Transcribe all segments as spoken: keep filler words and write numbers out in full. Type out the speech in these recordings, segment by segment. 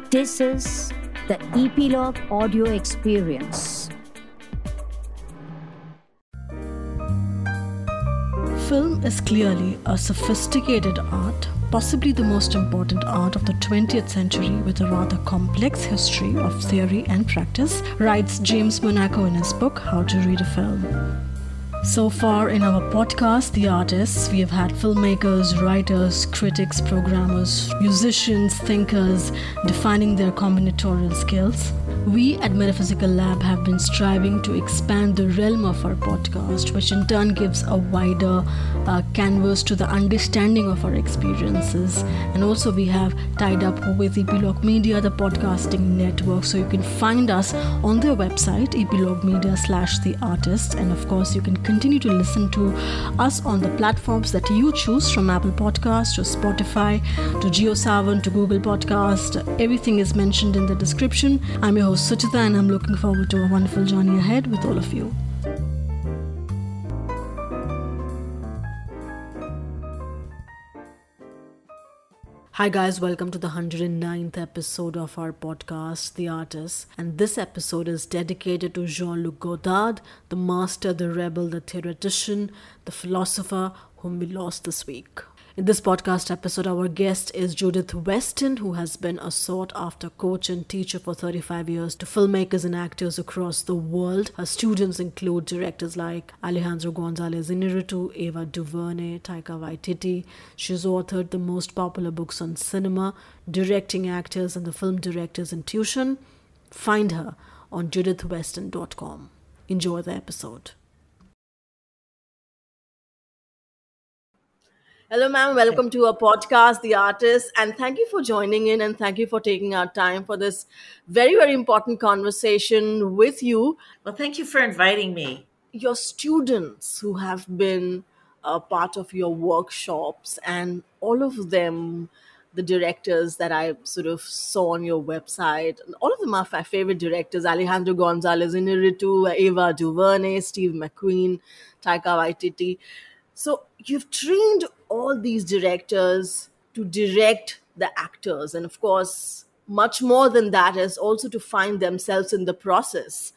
This is the Epilogue Audio Experience. Film is clearly a sophisticated art, possibly the most important art of the twentieth century, with a rather complex history of theory and practice, writes James Monaco in his book How to Read a Film. So far in our podcast, The Artists, we have had filmmakers, writers, critics, programmers, musicians, thinkers defining their combinatorial skills. We at Metaphysical Lab have been striving to expand the realm of our podcast, which in turn gives a wider uh, canvas to the understanding of our experiences. And also we have tied up with Epilogue Media, the podcasting network, so you can find us on their website, epilogue media slash the artist. And of course, you can continue to listen to us on the platforms that you choose, from Apple Podcasts to Spotify to JioSaavn to Google Podcast. Everything is mentioned in the description. I'm your host Suchita, and I'm looking forward to a wonderful journey ahead with all of you. Hi guys, welcome to the one hundred ninth episode of our podcast, The Artists. And this episode is dedicated to Jean-Luc Godard, the master, the rebel, the theoretician, the philosopher whom we lost this week. In this podcast episode, our guest is Judith Weston, who has been a sought-after coach and teacher for thirty-five years to filmmakers and actors across the world. Her students include directors like Alejandro González Iñárritu, Ava DuVernay, Taika Waititi. She's authored the most popular books on cinema, directing actors, and the Film Director's Intuition. Find her on judith weston dot com. Enjoy the episode. Hello, ma'am. Welcome to our podcast, The Artists. And thank you for joining in, and thank you for taking our time for this very, very important conversation with you. Well, thank you for inviting me. Your students who have been a part of your workshops, and all of them, the directors that I sort of saw on your website, all of them are my favorite directors: Alejandro González Iñárritu, Ava DuVernay, Steve McQueen, Taika Waititi. So you've trained all these directors to direct the actors. And of course, much more than that is also to find themselves in the process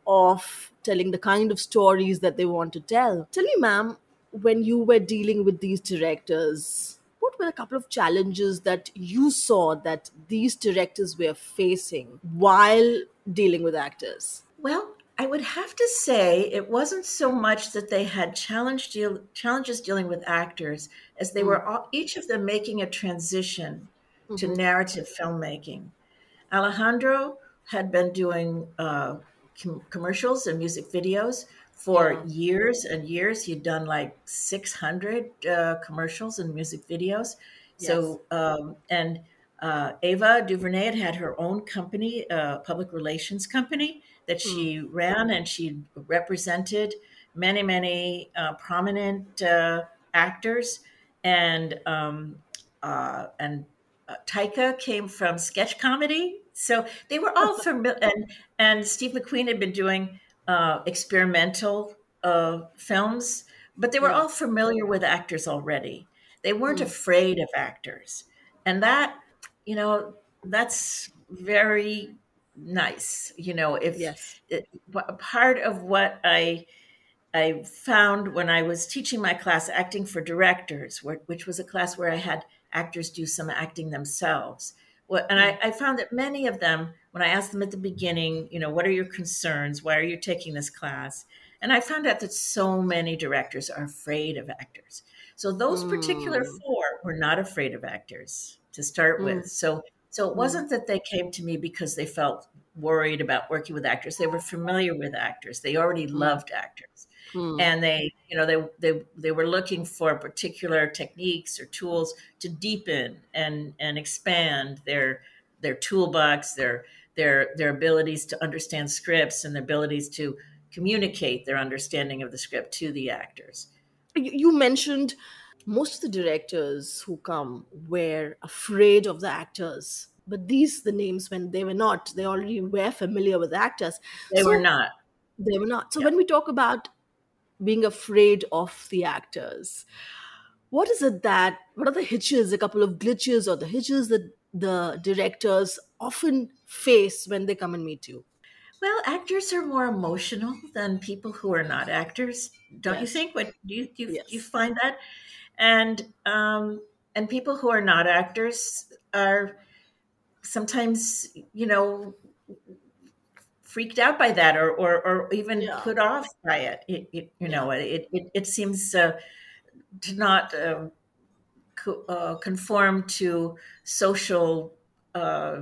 of telling the kind of stories that they want to tell. Tell me, ma'am, when you were dealing with these directors, what were a couple of challenges that you saw that these directors were facing while dealing with actors? Well, I would have to say it wasn't so much that they had challenge deal, challenges dealing with actors as they mm. were all, each of them making a transition mm-hmm. to narrative filmmaking. Alejandro had been doing uh, com- commercials and music videos for yeah. years and years. He'd done like six hundred uh, commercials and music videos. Yes. So, um, and uh, Ava DuVernay had had her own company, uh, public relations company, that she mm. ran, and she represented many, many uh, prominent uh, actors. And um, uh, and uh, Taika came from sketch comedy. So they were all familiar. And, and Steve McQueen had been doing uh, experimental uh, films, but they were yeah. all familiar with actors already. They weren't mm. afraid of actors. And that, you know, that's very nice. You know, if yes. it, part of what I I found when I was teaching my class, Acting for Directors, where, which was a class where I had actors do some acting themselves. Well, and I, I found that many of them, when I asked them at the beginning, you know, what are your concerns? Why are you taking this class? And I found out that so many directors are afraid of actors. So those mm. particular four were not afraid of actors to start mm. with. So So it wasn't that they came to me because they felt worried about working with actors. They were familiar with actors. They already loved actors. Mm. And they, you know, they, they, they were looking for particular techniques or tools to deepen and, and expand their, their toolbox, their, their, their abilities to understand scripts, and their abilities to communicate their understanding of the script to the actors. You mentioned most of the directors who come were afraid of the actors, but these, the names, when they were not, they already were familiar with actors. They so, were not. They were not. So yeah. when we talk about being afraid of the actors, what is it that, what are the hitches, a couple of glitches or the hitches that the directors often face when they come and meet you? Well, actors are more emotional than people who are not actors, don't you Yes. think? What do you do you, do you Yes. find that? And um, and people who are not actors are sometimes, you know, freaked out by that, or or, or even Yeah. put off by it. It, it you Yeah. know, it it, it seems uh, to not uh, co- uh, conform to social uh,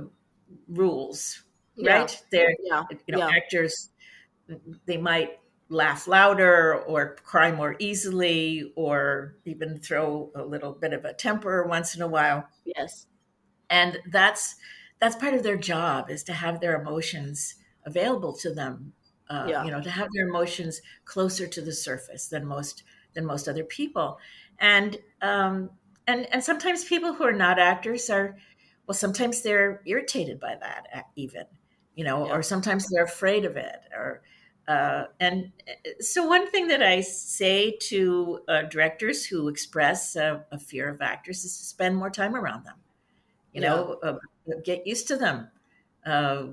rules, Yeah. right? They're, Yeah. you know, Yeah. actors, they might laugh louder or cry more easily or even throw a little bit of a temper once in a while. Yes. And that's that's part of their job, is to have their emotions available to them, uh, Yeah. you know, to have their emotions closer to the surface than most than most other people. And um, and and sometimes people who are not actors are, well, sometimes they're irritated by that, uh, even, you know, Yeah. or sometimes they're afraid of it, or uh, and uh, so one thing that I say to uh, directors who express a, a fear of actors is to spend more time around them, you Yeah. know, uh, get used to them, uh,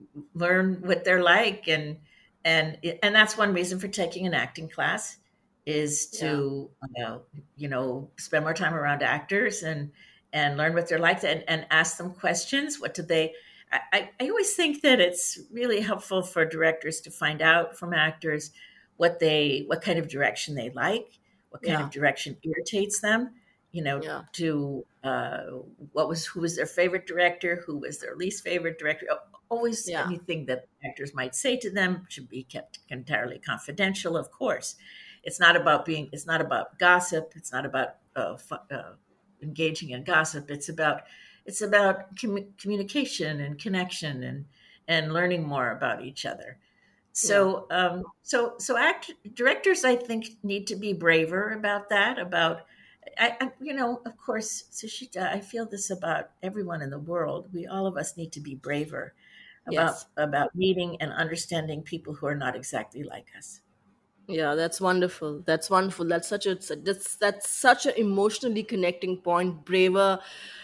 learn what they're like. And and and that's one reason for taking an acting class, is Yeah. to, uh, you know, spend more time around actors and and learn what they're like, and, and ask them questions. What do they I, I I always think that it's really helpful for directors to find out from actors what they what kind of direction they like, what kind Yeah. of direction irritates them, you know, Yeah. to uh, what was who was their favorite director, who was their least favorite director. Always, Yeah. anything that actors might say to them should be kept entirely confidential, of course. It's not about being it's not about gossip, it's not about uh, fu- uh, engaging in gossip. It's about it's about commu- communication and connection, and and learning more about each other. Yeah. So um so so act directors, I think, need to be braver about that, about I, I you know, of course, Sushita, I feel this about everyone in the world. We, all of us, need to be braver about Yes. about meeting and understanding people who are not exactly like us. Yeah, that's wonderful. That's wonderful. That's such a that's that's such an emotionally connecting point. Braver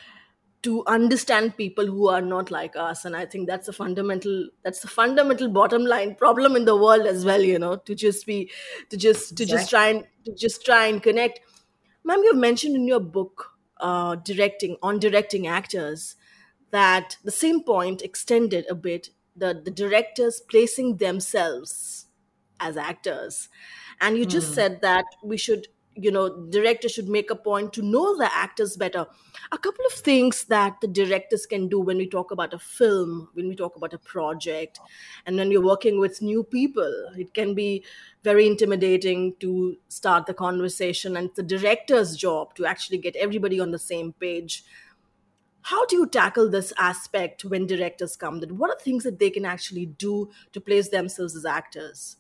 to understand people who are not like us, and I think that's a fundamental that's the fundamental bottom line problem in the world as well. You know, to just be to just to just Exactly. try and to just try and connect. Ma'am, you've mentioned in your book, uh, directing on directing actors, that the same point extended a bit, the the directors placing themselves as actors. And you just Hmm. said that we should, you know, directors should make a point to know the actors better. A couple of things that the directors can do when we talk about a film, when we talk about a project, and when you're working with new people, it can be very intimidating to start the conversation, and it's the director's job to actually get everybody on the same page. How do you tackle this aspect when directors come? That what are things that they can actually do to place themselves as actors?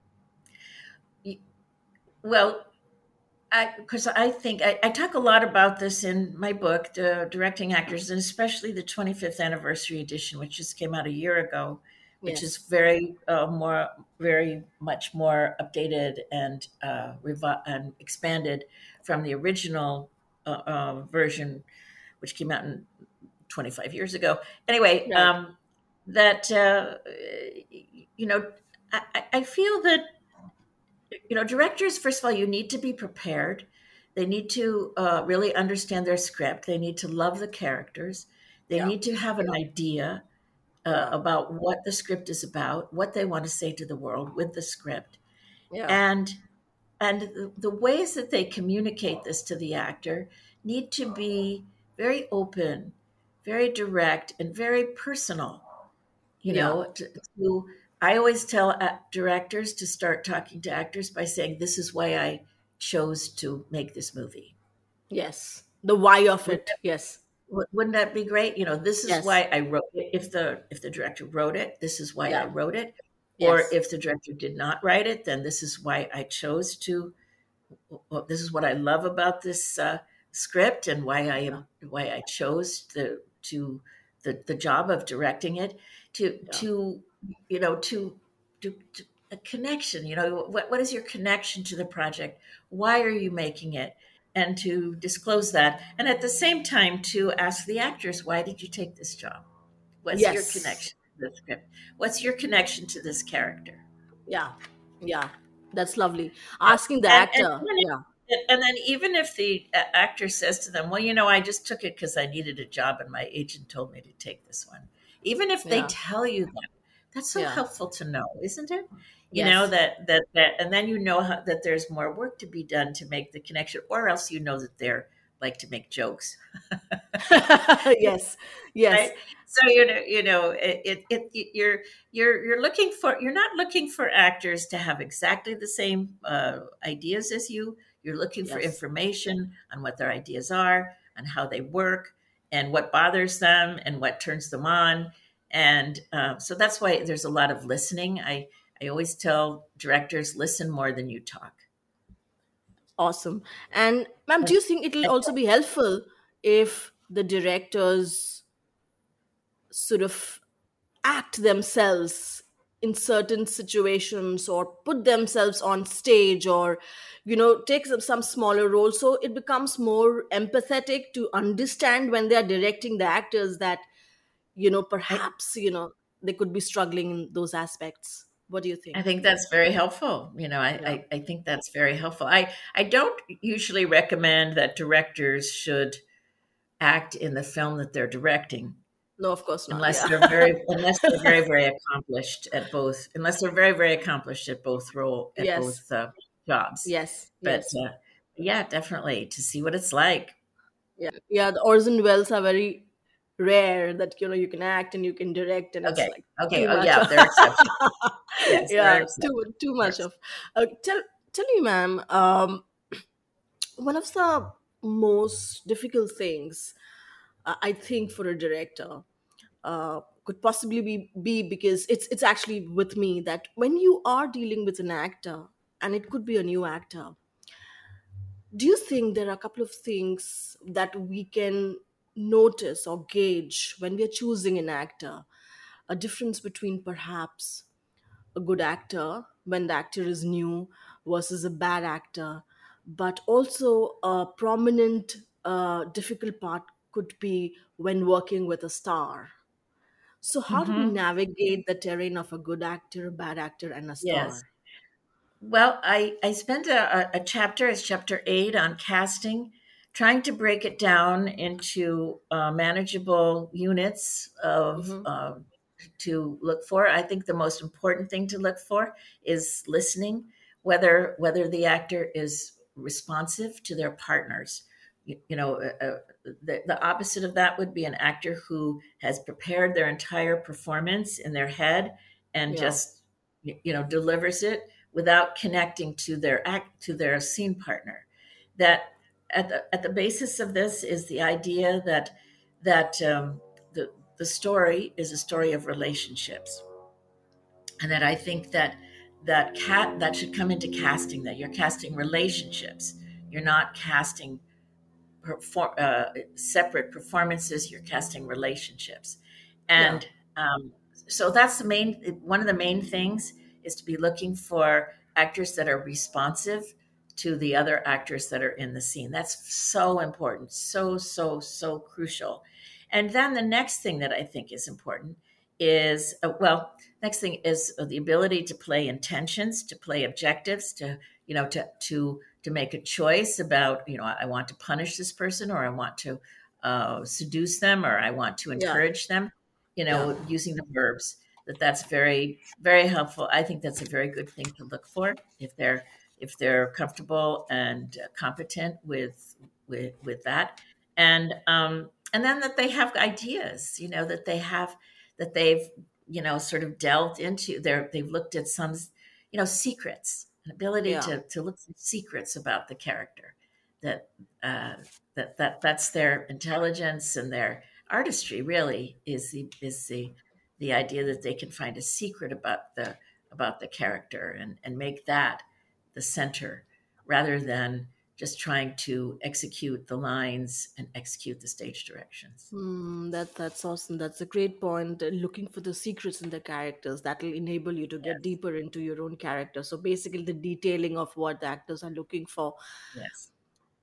Well, I because I think I, I talk a lot about this in my book, the Directing Actors, and especially the twenty-fifth anniversary edition, which just came out a year ago, which is Yes. very uh, more, very much more updated and uh, revi- and expanded from the original uh, uh, version, which came out in twenty-five years ago. Anyway, Right. um, that uh, you know, I, I I feel that, you know, directors, first of all, you need to be prepared. They need to uh, really understand their script. They need to love the characters. They Yeah. need to have an idea uh, Yeah. about what the script is about, what they want to say to the world with the script, Yeah. and and the, the ways that they communicate this to the actor need to be very open, very direct, and very personal. You Yeah. know, to, to I always tell uh, directors to start talking to actors by saying, "This is why I chose to make this movie." Yes. The why of Wouldn't it. Yes. that, wouldn't that be great? You know, this is Yes. why I wrote it. If the if the director wrote it, this is why I Yeah. wrote it. Or Yes. if the director did not write it, then this is why I chose to. Well, this is what I love about this uh, script, and why I Yeah. am why I chose the to the the job of directing it, to Yeah. to you know to to, to a connection. You know, what what is your connection to the project? Why are you making it? and to disclose that, and at the same time to ask the actors, why did you take this job? What's your Yes. connection to the script? What's your connection to this character? Yeah. Yeah. That's lovely. Asking the And and actor. even Yeah. if, and then even if the uh, actor says to them, "Well, you know, I just took it because I needed a job, and my agent told me to take this one," even if they Yeah. tell you that, that's so Yeah. helpful to know, isn't it? You know Yes. that that that, and then you know how, that there's more work to be done to make the connection, or else you know that they're like to make jokes. Yes. Yes. Right, so you know you know it, it, it you're you're you're looking for you're not looking for actors to have exactly the same uh, ideas as you. You're looking for Yes. information on what their ideas are, on how they work, and what bothers them and what turns them on. And uh, so that's why there's a lot of listening. I i always tell directors, listen more than you talk. Awesome. And ma'am, do And, you think it'll and also be helpful if the directors sort of act themselves in certain situations, or put themselves on stage, or you know take some, some smaller role, so it becomes more empathetic to understand when they are directing the actors that you know I, perhaps you know they could be struggling in those aspects? What do you I think? think that's very helpful. You know, I, Yeah. I, I think that's very helpful. I, I don't usually recommend that directors should act in the film that they're directing No, of course not. unless Yeah. they're very unless they're very very accomplished at both unless they're very very accomplished at both role at Yes. both uh, jobs. Yes. But Yes. uh, yeah, definitely to see what it's like. Yeah. Yeah, the Orson Welles are very rare that you know you can act and you can direct, and it's Okay, like okay. too Oh much. yeah, they're exceptions. Yes, they're Yeah, exceptions. too too They're much exceptions. of. Uh, tell tell me, ma'am. Um, one of the most difficult things, uh, I think, for a director, uh, could possibly be be because it's it's actually with me that when you are dealing with an actor, and it could be a new actor, do you think there are a couple of things that we can notice or gauge when we are choosing an actor? A difference between perhaps a good actor when the actor is new versus a bad actor, but also a prominent, uh, difficult part could be when working with a star. So, how do we Hmm. navigate the terrain of a good actor, a bad actor, and a Yes. star? Well, I, I spent a, a chapter, it's chapter eight, on casting, trying to break it down into uh, manageable units of Mm-hmm. uh, to look for. I think the most important thing to look for is listening, whether whether the actor is responsive to their partners. You, you know, uh, uh, the, the opposite of that would be an actor who has prepared their entire performance in their head and Yeah. just y- you know delivers it without connecting to their act to their scene partner. That at the at the basis of this is the idea that that um, the the story is a story of relationships, and that I think that that cat that should come into casting, that you're casting relationships. You're not casting perform, uh, separate performances. You're casting relationships, Yeah. and um, so that's the main one of the main things is to be looking for actors that are responsive to the other actors that are in the scene. That's so important, so so so crucial. And then the next thing that I think is important is uh, well, next thing is uh, the ability to play intentions, to play objectives, to you know to to to make a choice about, you know, I want to punish this person, or I want to uh, seduce them, or I want to Yeah. encourage them, you Yeah. know, using the verbs. That that's very, very helpful. I think that's a very good thing to look for if they're if they're comfortable and uh, competent with with with that, and um, and then that they have ideas, you know, that they have that they've you know sort of delved into. They're they've looked at some you know secrets, an ability Yeah. to to look for secrets about the character, that uh, that that that's their intelligence and their artistry. Really is the is the the idea that they can find a secret about the about the character, and and make that the center, rather than just trying to execute the lines and execute the stage directions. Hmm, that that's awesome. That's a great point. Uh, Looking for the secrets in the characters that will enable you to get Yes, deeper into your own character. So basically, the detailing of what the actors are looking for. yes.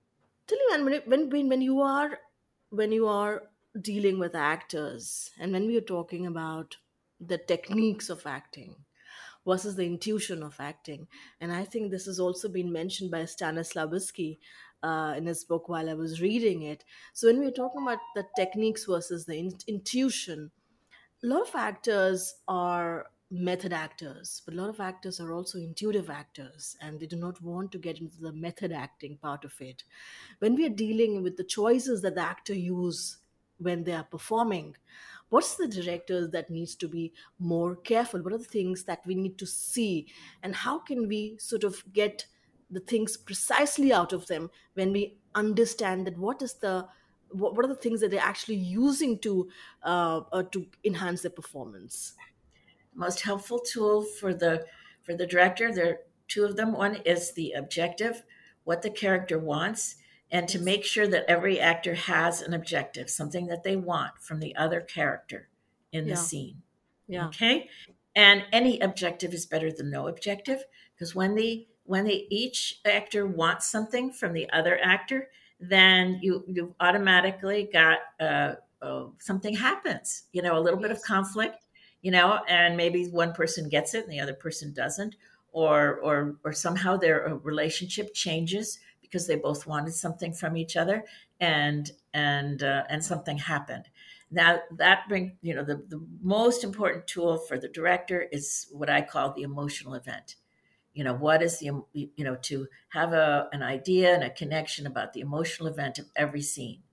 Tell me, man, when, it- when when when you are when you are dealing with actors, and when we are talking about the techniques of acting versus the intuition of acting, and I think this has also been mentioned by Stanislavski uh, in his book while I was reading it. So when we're talking about the techniques versus the in- intuition, a lot of actors are method actors, but a lot of actors are also intuitive actors, and they do not want to get into the method acting part of it. When we are dealing with the choices that the actor use when they are performing, what's the directors that needs to be more careful? What are the things that we need to see, and how can we sort of get the things precisely out of them when we understand that what is the what, what are the things that they're actually using to uh, uh, to enhance their performance? Most helpful tool for the for the director, there are two of them. One is the objective, what the character wants, and to Yes. make sure that every actor has an objective, something that they want from the other character in the Yeah. scene. Yeah. Okay, and any objective is better than no objective, because when the when the each actor wants something from the other actor, then you you automatically got uh, uh, something happens, you know, a little bit of Yes. conflict, you know, and maybe one person gets it and the other person doesn't, or or or somehow their uh, relationship changes because they both wanted something from each other, and and uh, and something happened. Now that bring you know the, the most important tool for the director is what I call the emotional event. You know, what is the you know to have a an idea and a connection about the emotional event of every scene,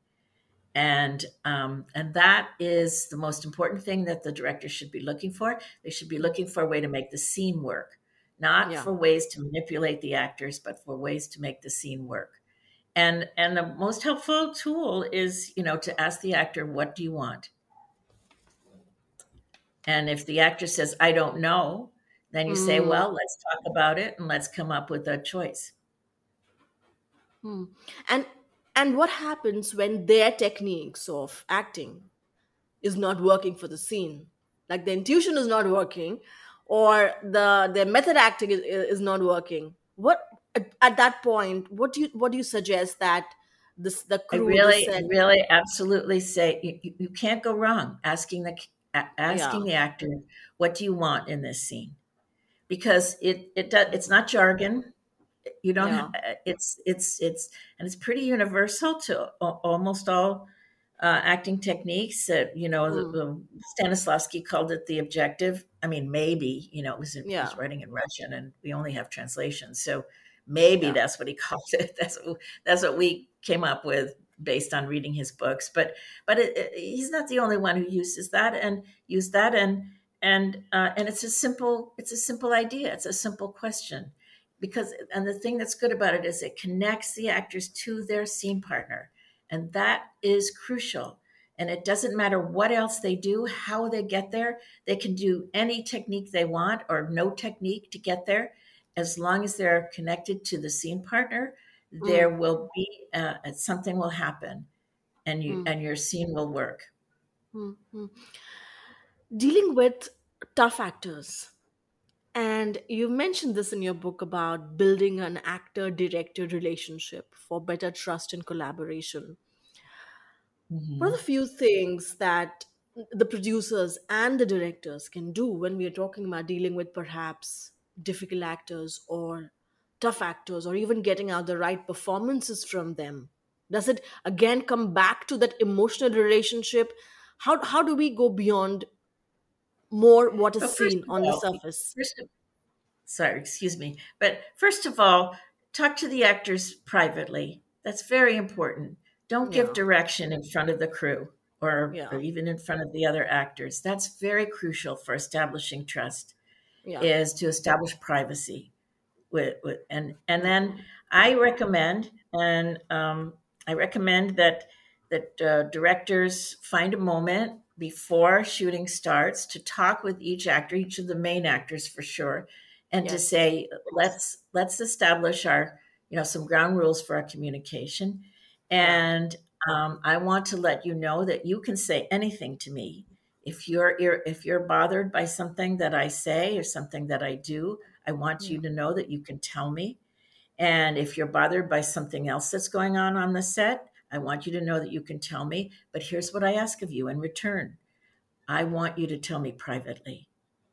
and um, and that is the most important thing that the director should be looking for. They should be looking for a way to make the scene work, not Yeah. for ways to manipulate the actors, but for ways to make the scene work. And and the most helpful tool is, you know, to ask the actor, what do you want? And if the actor says, I don't know, then you say, Mm. well, let's talk about it and let's come up with a choice. and and what happens when their techniques of acting is not working for the scene, like the intuition is not working, or the the method acting is, is not working? What at, at that point, what do you what do you suggest that this the I crew, the really, set? really absolutely say you, you, you can't go wrong asking the a- Yeah. asking the actor, what do you want in this scene? Because it it does, it's not jargon. You don't Yeah. ha- it's it's it's and it's pretty universal to a- almost all uh, acting techniques. That you know, the, Mm. the Stanislavski called it the objective. I mean, maybe you know it was in, he was Yeah. writing in Russian, and we only have translations, so maybe Yeah. that's what he called it. That's what, that's what we came up with based on reading his books. But but it, it, he's not the only one who uses that and used that and and uh, and it's a simple it's a simple idea. It's a simple question, because and the thing that's good about it is it connects the actors to their scene partner, and that is crucial. And it doesn't matter what else they do, how they get there. They can do any technique they want or no technique to get there. As long as they're connected to the scene partner, there Mm. will be uh, something will happen, and you Mm. and your scene will work. Mm. Mm. Dealing with tough actors. And you mentioned this in your book about building an actor director relationship for better trust and collaboration. What are the Mhm. few things that the producers and the directors can do when we are talking about dealing with perhaps difficult actors or tough actors, or even getting out the right performances from them? Does it again come back to that emotional relationship? How, how do we go beyond more what But is first seen of on the all, surface? first of sorry, excuse me. But first of all, talk to the actors privately. That's very important. Don't give Yeah. direction in front of the crew, or, or Yeah. even in front of the other actors. That's very crucial for establishing trust, Yeah. is to establish privacy with, with and and then I recommend and um, I recommend that that uh, directors find a moment before shooting starts to talk with each actor, each of the main actors for sure, and to Yes. say, let's let's establish our you know some ground rules for our communication, Right. and um, I want to let you know that you can say anything to me. If you're if you're bothered by something that I say or something that I do, I want Yeah. you to know that you can tell me. And if you're bothered by something else that's going on on the set, I want you to know that you can tell me. But here's what I ask of you in return. I want you to tell me privately.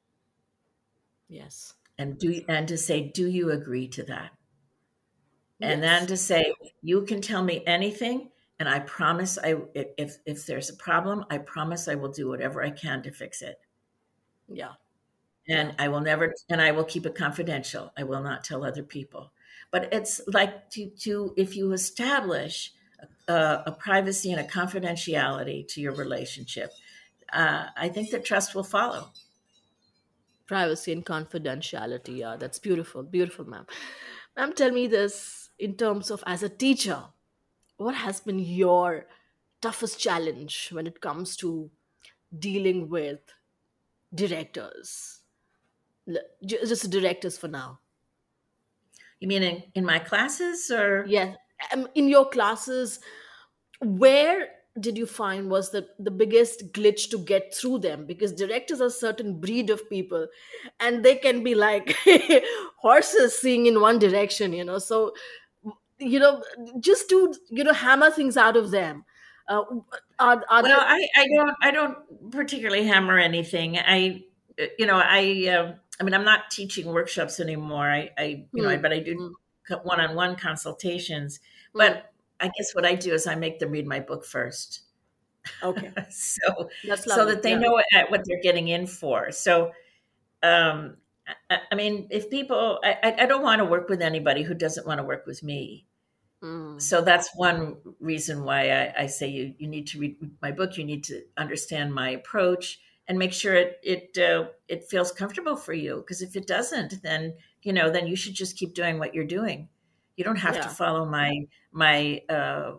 Yes. And do and to say, do you agree to that? And Yes. then to say, you can tell me anything, and I promise I if if there's a problem, I promise I will do whatever I can to fix it. Yeah. And Yeah. I will never, and I will keep it confidential. I will not tell other people. But it's like to, to if you establish a, a privacy and a confidentiality to your relationship, uh, I think that trust will follow. Privacy and confidentiality. Yeah, that's beautiful. Beautiful, ma'am. Ma'am, tell me this in terms of as a teacher, what has been your toughest challenge when it comes to dealing with directors? L- ju- Just directors for now. You mean in, in my classes or? Yes. Um, in your classes, where did you find was the, the biggest glitch to get through them? Because directors are a certain breed of people and they can be like horses seeing in one direction, you know. So, you know, just to, you know, hammer things out of them. Uh, are, are Well, there. I, I don't I don't particularly hammer anything. I you know I uh, I mean I'm not teaching workshops anymore. I, I you know I, Hmm, but I do hmm, one on one consultations. hmm. But I guess what I do is I make them read my book first, Okay. so That's so lovely. that they Yeah. know what, what they're getting in for. So um, I, I mean, if people, I, I I don't want to work with anybody who doesn't want to work with me. Mm. So that's one reason why I, I say you, you need to read my book. You need to understand my approach and make sure it it uh, it feels comfortable for you. Because if it doesn't, then you know then you should just keep doing what you're doing. You don't have to Yeah. follow my my uh,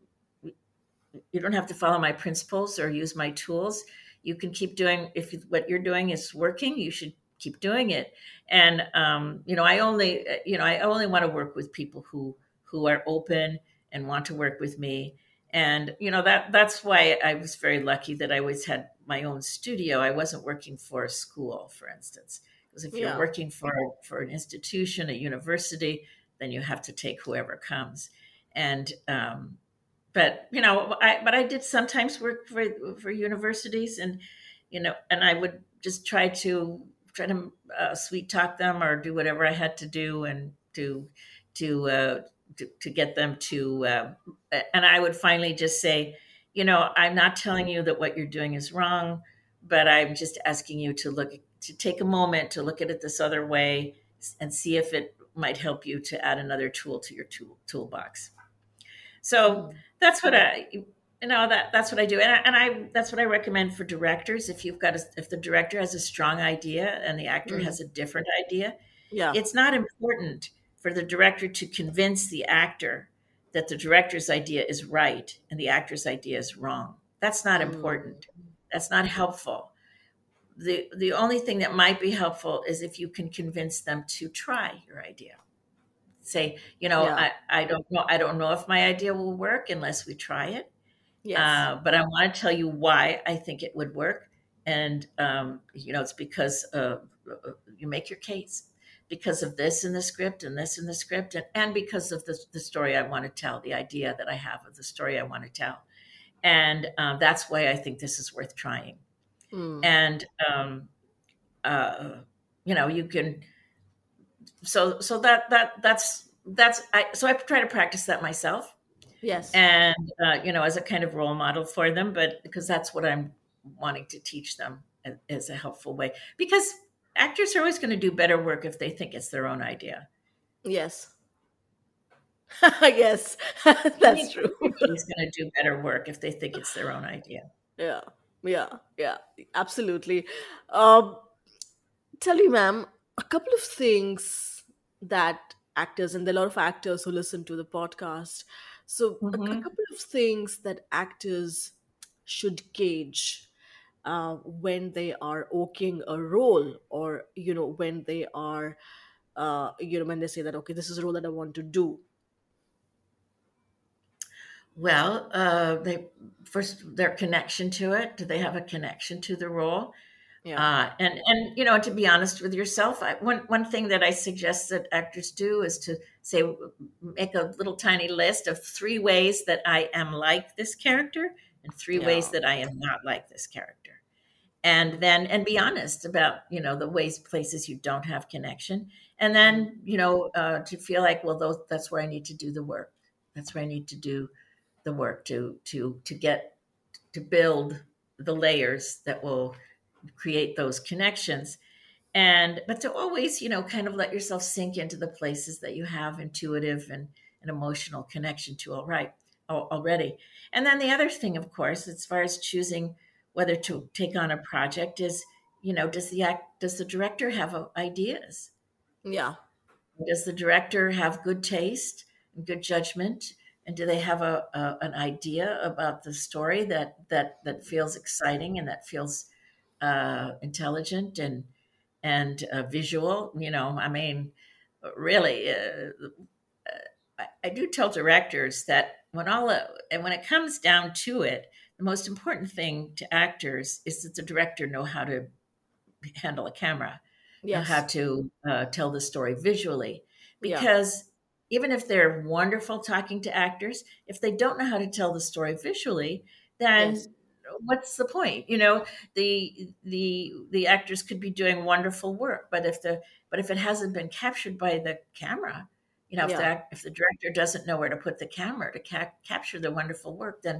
you don't have to follow my principles or use my tools. You can keep doing if what you're doing is working. You should keep doing it. And um, you know, I only you know I only want to work with people who who are open and want to work with me. And you know that that's why I was very lucky that I always had my own studio. I wasn't working for a school, for instance, because if you're Yeah. working for for an institution, a university, then you have to take whoever comes. And um, but you know I but I did sometimes work for for universities, and you know and I would just try to try to uh, sweet talk them or do whatever I had to do and to to uh, to, to get them to uh, and I would finally just say, you know I'm not telling you that what you're doing is wrong, but I'm just asking you to look to take a moment to look at it this other way and see if it might help you to add another tool to your tool toolbox. So Mm. that's what I, you know, that that's what I do, and I, and I that's what I recommend for directors. If you've got a, if the director has a strong idea and the actor Mm. has a different idea, Yeah. it's not important for the director to convince the actor that the director's idea is right and the actor's idea is wrong. That's not Mm. important. That's not helpful. The the only thing that might be helpful is if you can convince them to try your idea. Say, you know, Yeah. I, I don't know, I don't know if my idea will work unless we try it. Yes. Uh, but I want to tell you why I think it would work. And, um, you know, it's because uh, you make your case because of this in the script and this in the script, and, and because of the, the story I want to tell, the idea that I have of the story I want to tell. And um, that's why I think this is worth trying. Mm. And, um, uh, you know, you can, so, so that, that, that's, that's, I, so I try to practice that myself. Yes. And uh, you know as a kind of role model for them, but because that's what I'm wanting to teach them as a helpful way, because actors are always going to do better work if they think it's their own idea. Yes. Yes. That's true. Anybody's going to do better work if they think it's their own idea. Yeah. Yeah. Yeah. Absolutely. Um, tell me, ma'am, a couple of things that actors, and there are a lot of actors who listen to the podcast. So, a, a Mm-hmm. couple of things that actors should gauge uh, when they are oking a role, or you know, when they are, uh, you know, when they say that okay, this is a role that I want to do. Well, uh, they first their connection to it. Do they have a connection to the role? Yeah. Uh, and and you know, to be honest with yourself, I, one one thing that I suggest that actors do is to say, make a little tiny list of three ways that I am like this character, and three ways Yeah. that I am not like this character, and then and be honest about, you know, the ways places you don't have connection, and Mm. then, you know, uh, to feel like, well, those, that's where I need to do the work. That's where I need to do the work to to to get to build the layers that will create those connections. And but to always, you know, kind of let yourself sink into the places that you have intuitive and an emotional connection to, all right, already. And then the other thing, of course, as far as choosing whether to take on a project, is, you know, does the act does the director have uh, ideas? Yeah. Does the director have good taste and good judgment? And do they have a, a an idea about the story that that that feels exciting and that feels uh, intelligent and and uh, visual? You know, I mean, really, uh, I, I do tell directors that when all uh, and when it comes down to it, the most important thing to actors is that the director know how to handle a camera, know how Yes. to uh, tell the story visually. Yeah. Because even if they're wonderful talking to actors, if they don't know how to tell the story visually, Yes. then what's the point? You know, the the the actors could be doing wonderful work, but if the but if it hasn't been captured by the camera, you know, if Yeah. the if the director doesn't know where to put the camera to ca- capture the wonderful work, then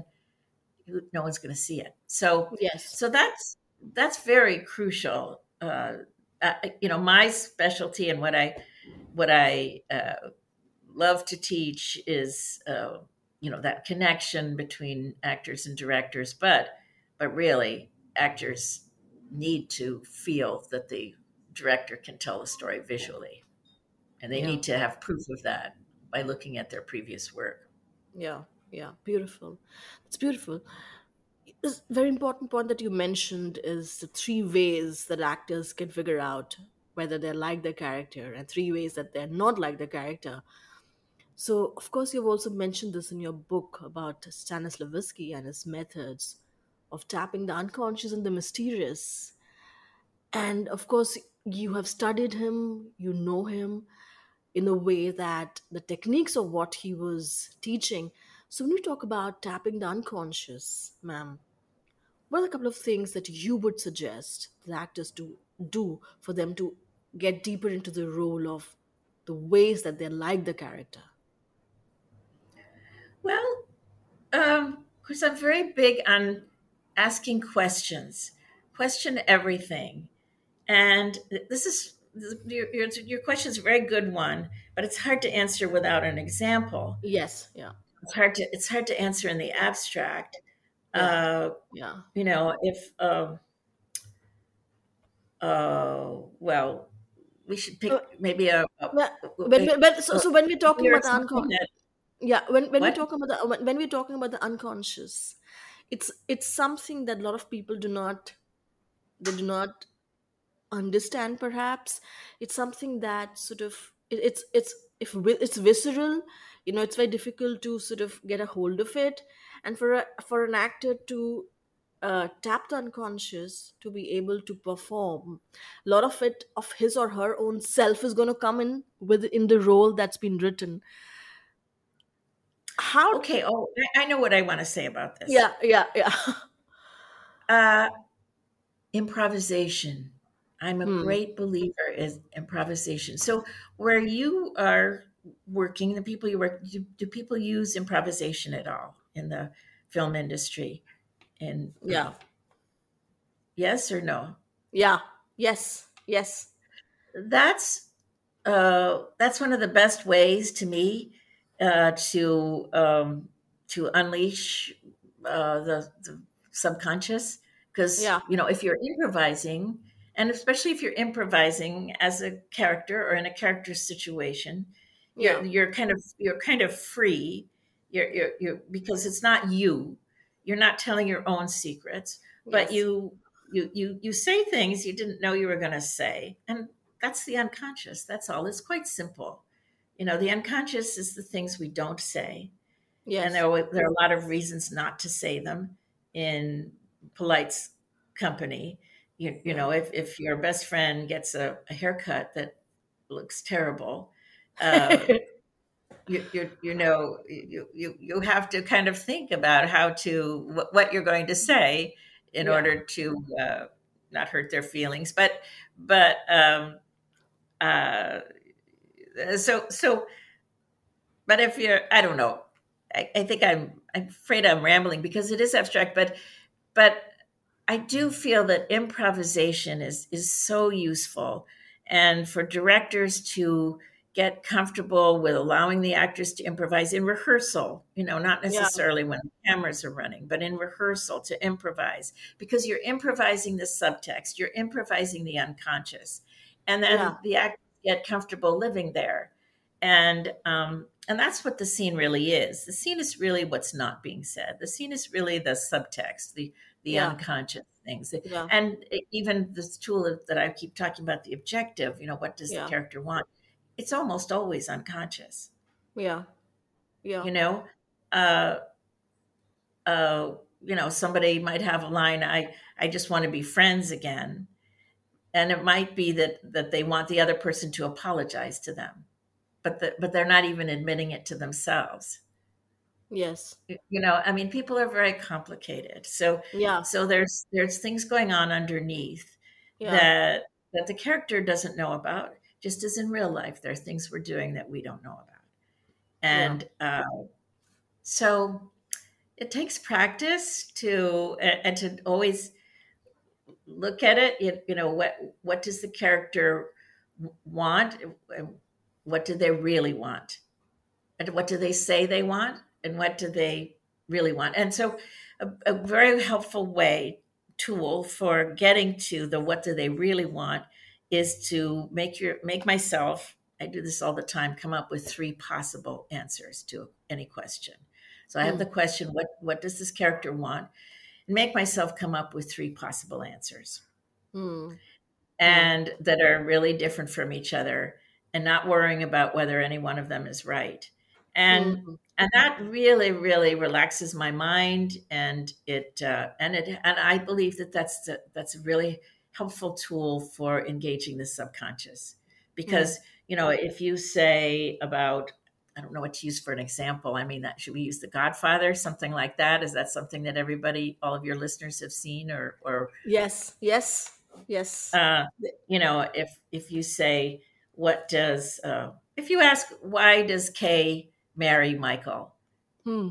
no one's going to see it. So, Yes. so that's that's very crucial. Uh, uh, you know, my specialty and what I what I uh, love to teach is, uh, you know, that connection between actors and directors. But but really, actors need to feel that the director can tell a story visually, and they Yeah. need to have proof of that by looking at their previous work. Yeah. Yeah. Beautiful. It's beautiful. This very important point that you mentioned is the three ways that actors can figure out whether they're like their character, and three ways that they're not like their character. So, of course, you've also mentioned this in your book about Stanislavski and his methods of tapping the unconscious and the mysterious. And of course, you have studied him, you know him in a way that the techniques of what he was teaching. So, when we talk about tapping the unconscious, ma'am, what are a couple of things that you would suggest the actors to do for them to get deeper into the role of the ways that they like the character? Well, Um, because I'm very big on asking questions, question everything. And this is your, your, your question is a very good one, but it's hard to answer without an example. Yes, yeah, It's hard to it's hard to answer in the abstract. yeah, Uh, yeah. you know, if uh, uh, well, we should Uh, pick maybe a, a, well, when a, we, when, so, a so when we're talking or about the something unconscious, that yeah, when when we're what? talking about the when, when we're talking about the unconscious, it's it's something that a lot of people do not they do not understand. Perhaps it's something that sort of it, it's it's if wi- it's visceral, you know, it's very difficult to sort of get a hold of it, and for a, for an actor to uh, tap the unconscious to be able to perform, a lot of it of his or her own self is going to come in within the role that's been written. How? Okay. Oh, I I know what I want to say about this. Yeah, yeah, yeah. Uh, Improvisation. I'm a Hmm. great believer in improvisation. So, where you are working, the people you work, do, do people use improvisation at all in the film industry? And Yeah, uh, yes or no? yeah, yes, yes, That's uh, that's one of the best ways to me uh, to um, to unleash uh, the, the subconscious. Because yeah, you know, if you're improvising, and especially if you're improvising as a character or in a character situation, you're yeah, you're kind of you're kind of free. You're you're, you're because it's not you. You're not telling your own secrets, but yes, you you you you say things you didn't know you were going to say, and that's the unconscious. That's all. It's quite simple. You know, the unconscious is the things we don't say. And yes, there are, there are a lot of reasons not to say them in polite company. You, you Yeah. know, if, if your best friend gets a, a haircut that looks terrible, uh, you, you, you know, you, you, you have to kind of think about how to, what, what you're going to say in Yeah. order to uh, not hurt their feelings. But, but, um, uh, so, so, but if you're, I don't know, I, I think I'm, I'm afraid I'm rambling because it is abstract, but, but I do feel that improvisation is is so useful, and for directors to get comfortable with allowing the actors to improvise in rehearsal, you know, not Yeah. necessarily when the cameras are running, but in rehearsal to improvise, because you're improvising the subtext, you're improvising the unconscious, and Yeah. then the actors get comfortable living there, and um, and that's what the scene really is. The scene is really what's not being said. The scene is really the subtext, the the Yeah. unconscious things. Yeah. And even this tool that I keep talking about, the objective, you know, what does the Yeah. character want? It's almost always unconscious, Yeah. Yeah. you know? Uh, uh, you know, somebody might have a line, I, I just want to be friends again. And it might be that, that they want the other person to apologize to them, but, the, but they're not even admitting it to themselves. Yes. You know, I mean, people are very complicated. So, Yeah. so there's, there's things going on underneath Yeah. that that the character doesn't know about, just as in real life there are things we're doing that we don't know about. Yeah. And uh, so it takes practice to and, and to always look at it. You, you know, what what does the character want? What do they really want? And what do they say they want? And what do they really want? And so a, a very helpful way tool for getting to the what do they really want is to make your make myself, I do this all the time, come up with three possible answers to any question. So I have Hmm. the question, what what does this character want? And make myself come up with three possible answers, Hmm. Hmm. and that are really different from each other, and not worrying about whether any one of them is right. And Hmm. and that really really relaxes my mind, and it uh, and it and I believe that that's the, that's a really helpful tool for engaging the subconscious, Hmm. because you know, if you say about, I don't know what to use for an example. I mean, that should we use The Godfather, something like that? Is that something that everybody, all of your listeners, have seen, or or Yes. Yes. Yes. uh, you know, if if you say, what does uh, if you ask, why does Kay marry Michael Hmm.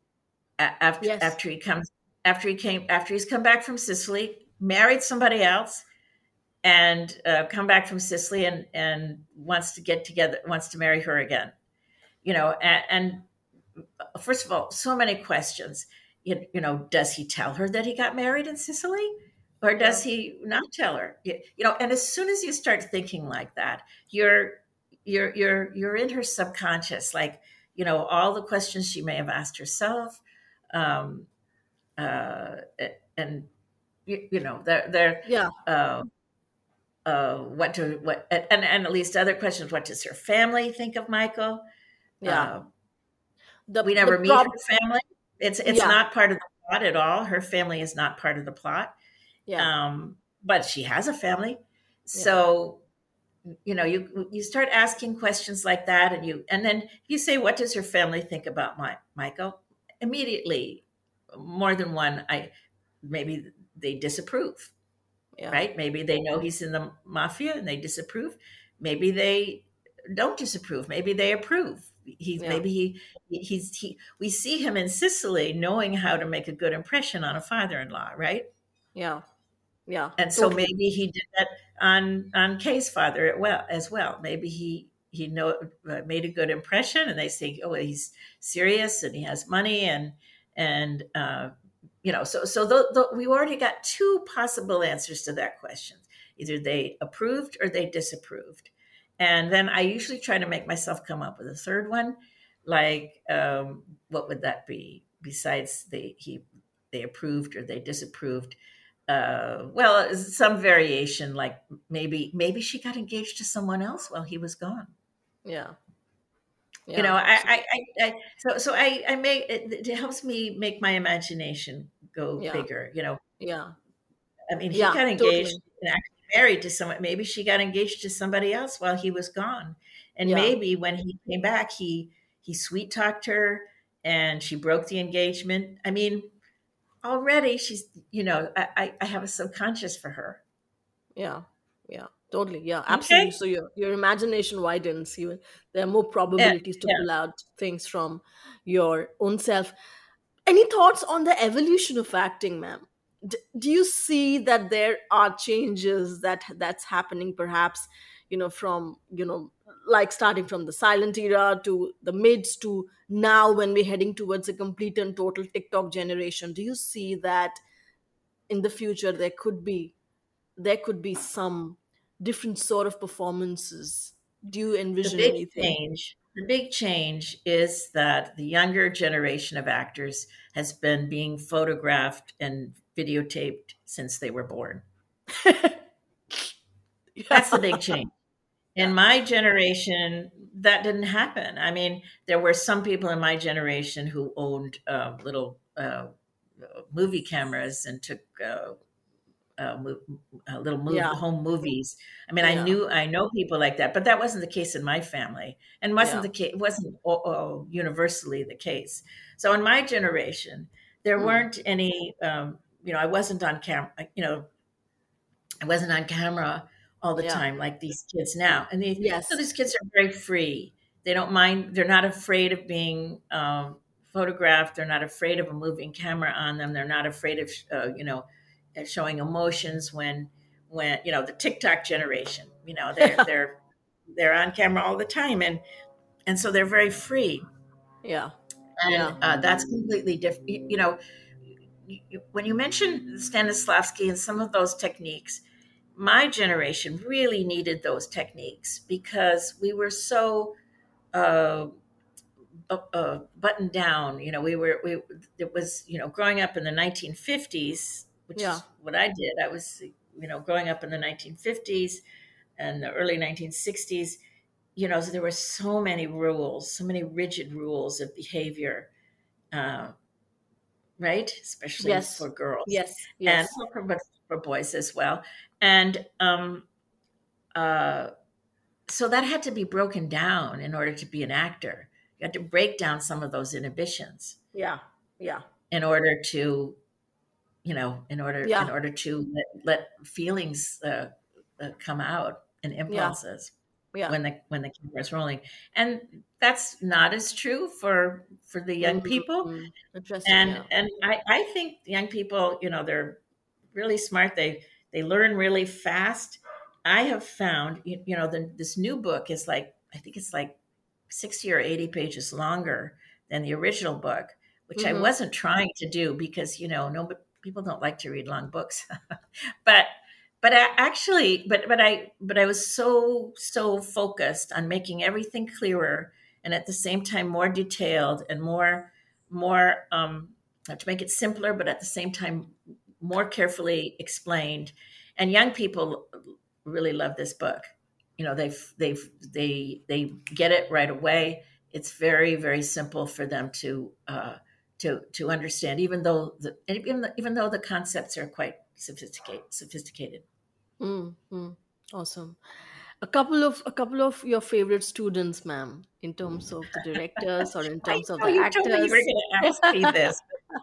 A- after Yes. after he comes after he came after he's come back from Sicily, married somebody else, and uh, come back from Sicily, and and wants to get together, wants to marry her again, you know, and, and first of all, so many questions. You, you know, does he tell her that he got married in Sicily? Or Yeah. does he not tell her? You, you know, and as soon as you start thinking like that, you're you're you're you're in her subconscious, like, you know, all the questions she may have asked herself, um, uh, and you, you know, they're they're Yeah. uh, uh, what to what and and at least other questions. What does her family think of Michael? Yeah. Uh, The we the never meet prob. her family. It's it's Yeah. not part of the plot at all. Her family is not part of the plot, Yeah. um, but she has a family. Yeah. So you know, you you start asking questions like that, and you and then you say, "What does her family think about my Michael?" Immediately, more than one, I maybe they disapprove, Yeah. right? Maybe they know he's in the mafia and they disapprove. Maybe they don't disapprove. Maybe they approve. He's Yeah. maybe he he's he. We see him in Sicily knowing how to make a good impression on a father-in-law, right? Yeah. Yeah. And so Totally. maybe he did that on on Kay's father as well. As well, maybe he he know uh, made a good impression, and they say, oh, he's serious and he has money, and and uh, you know, so so the, the, we already got two possible answers to that question. Either they approved or they disapproved. And then I usually try to make myself come up with a third one, like um, what would that be besides they he they approved or they disapproved? Uh, well, some variation, like maybe maybe she got engaged to someone else while he was gone. Yeah. You know, Yeah. I, So, I, I, I so so I, I make it, it helps me make my imagination go yeah. bigger. You know, Yeah. I mean, he Yeah, got engaged totally. and actually married to someone. Maybe she got engaged to somebody else while he was gone. And Yeah. maybe when he came back, he he sweet talked her and she broke the engagement. I mean, already she's, you know, I, I I have a subconscious for her. Yeah, yeah, totally. Yeah, absolutely. Okay. So your your imagination widens. You There are more Yeah. probabilities to Yeah. pull out things from your own self. Any thoughts on the evolution of acting, ma'am? D- do you see that there are changes that that's happening, perhaps, you know, from, you know, like starting from the silent era to the mids to now when we're heading towards a complete and total TikTok generation? Do you see that in the future there could be there could be some different sort of performances? Do you The envision big anything? change, the big change is that the younger generation of actors has been being photographed and videotaped since they were born. That's the big Yeah, change. In yeah, my generation, that didn't happen. I mean, there were some people in my generation who owned uh, little uh, movie cameras and took uh, uh, mo- uh, little move, yeah, home movies. I mean, I yeah, knew I know people like that, but that wasn't the case in my family, and wasn't yeah. the case. wasn't oh, oh, universally the case. So in my generation, there Mm. weren't any. Um, you know, I wasn't on camera. You know, I wasn't on camera all the Yeah. time like these kids now. And these, so Yes. these kids are very free. They don't mind. They're not afraid of being um, photographed. They're not afraid of a moving camera on them. They're not afraid of, uh, you know, uh, showing emotions when, when, you know, the TikTok generation, you know, they're, they're, they're on camera all the time. And, and so they're very free. Yeah. And Yeah. uh, that's completely different. You, you know, you, you- when you mention Stanislavski and some of those techniques, my generation really needed those techniques because we were so uh, uh, uh, buttoned down. You know, we were we it was you know growing up in the nineteen fifties, which Yeah. is what I did. I was you know growing up in the nineteen fifties and the early nineteen sixties. You know, so there were so many rules, so many rigid rules of behavior. Uh, right? Especially Yes. for girls Yes. and Yes. for, but for boys as well. And um, uh, so that had to be broken down in order to be an actor. You had to break down some of those inhibitions Yeah. Yeah. in order to, you know, in order in Yeah. order to let, let feelings uh, uh, come out and Yeah. impulses Yeah. when the when the camera's rolling. And that's not as true for for the young people. Mm-hmm. Interesting. And Yeah. and I, I think young people, you know, they're really smart. They they learn really fast. I have found, you, you know, the, this new book is like I think it's like sixty or eighty pages longer than the original book, which I Mm-hmm. wasn't trying to do because you know no people don't like to read long books, but but I actually but but I but I was so so focused on making everything clearer and at the same time more detailed and more more um, to make it simpler, but at the same time more carefully explained. And young people really love this book. You know, they've they've they they get it right away. It's very very simple for them to uh, to to understand, even though the even even though the concepts are quite sophisticated sophisticated. Mm-hmm. Awesome. A couple of a couple of your favorite students, ma'am, in terms of the directors or in I terms of know the you told me you were actors. going to ask me this,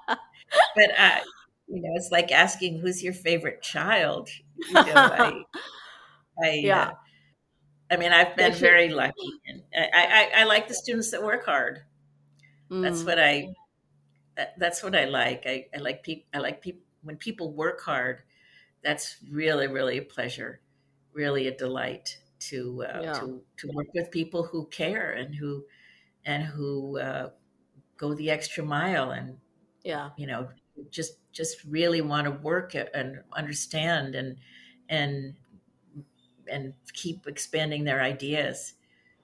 but uh, you know, it's like asking who's your favorite child. You know, I I Yeah. uh, I mean, I've been Definitely. very lucky, and I, I I like the students that work hard. That's Mm. what I that, that's what I like. I, I like people. I like people when people work hard. That's really really a pleasure, really a delight to uh, Yeah. to to work with people who care and who and who uh, go the extra mile and Yeah. you know just just really want to work and understand and and and keep expanding their ideas.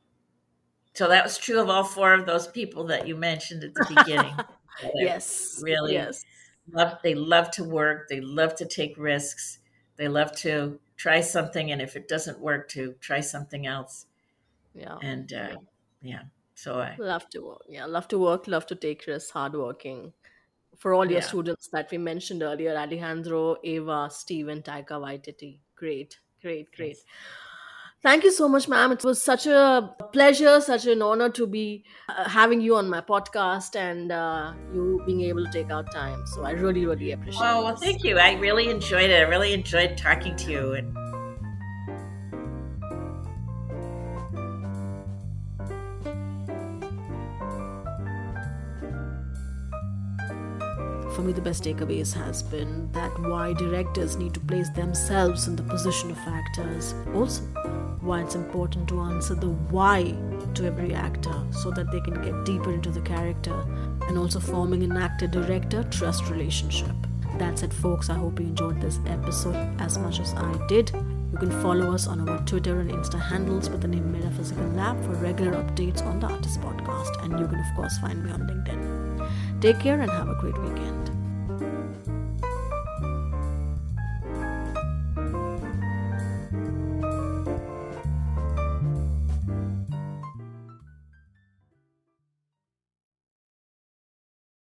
So that was true of all four of those people that you mentioned at the beginning. That I Yes. really Yes. love. They love to work. They love to take risks. They love to try something, and if it doesn't work, to try something else. Yeah. And uh, yeah, so I Love to work. Yeah. Love to work. Love to take risks. Hardworking. for all your Yeah. students that we mentioned earlier, Alejandro, Ava, Steve, and Taika Waititi. Great, great, great. Yes. Thank you so much, ma'am. It was such a pleasure, such an honor to be uh, having you on my podcast and uh, you being able to take out time. So I really, really appreciate it. Oh, well, thank you. I really enjoyed it. I really enjoyed talking to you. And for me, the best takeaways has been that why directors need to place themselves in the position of actors. Also, why it's important to answer the why to every actor so that they can get deeper into the character, and also forming an actor-director trust relationship. That's it, folks. I hope you enjoyed this episode as much as I did. You can follow us on our Twitter and Insta handles with the name Metaphysical Lab for regular updates on the Artist Podcast. And you can, of course, find me on LinkedIn. Take care and have a great weekend.